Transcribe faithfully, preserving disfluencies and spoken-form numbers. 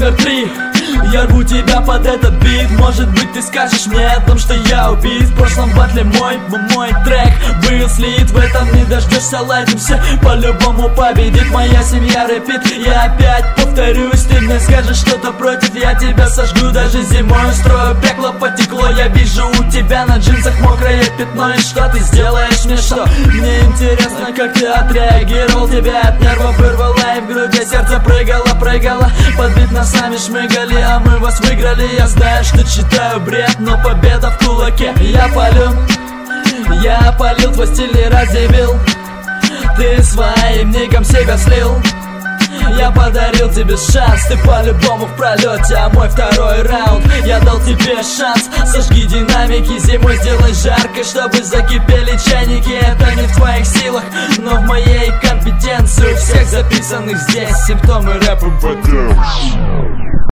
номер три. Я рву тебя под этот бит. Может быть ты скажешь мне о том, что я убит. В прошлом батле мой, мой трек был слит. В этом не дождешься, лайкнемся, по-любому победит моя семья рэпит. Я опять повторюсь, ты мне скажешь что-то против, я тебя сожгу. Даже зимой устрою пекло, потекло. Я вижу у тебя на джинсах мокрое пятно. И что ты сделаешь мне, что? Мне интересно, как ты отреагировал. Тебя от нервов вырвало и в груди сердце прыгало, прыгало. Под бит нас сами шмыгали, а мы вас выиграли. Я знаю, что читаю бред, но победа в кулаке. Я палю, я полил, твой стиль не разъявил. Ты своим ником себя слил. Я подарил тебе шанс, ты по-любому в пролете. А мой второй раунд, я дал тебе шанс. Сожги динамики, зимой сделай жарко, чтобы закипели чайники. Это не в твоих силах, но в моей компетенции. У всех записанных здесь симптомы рэпа.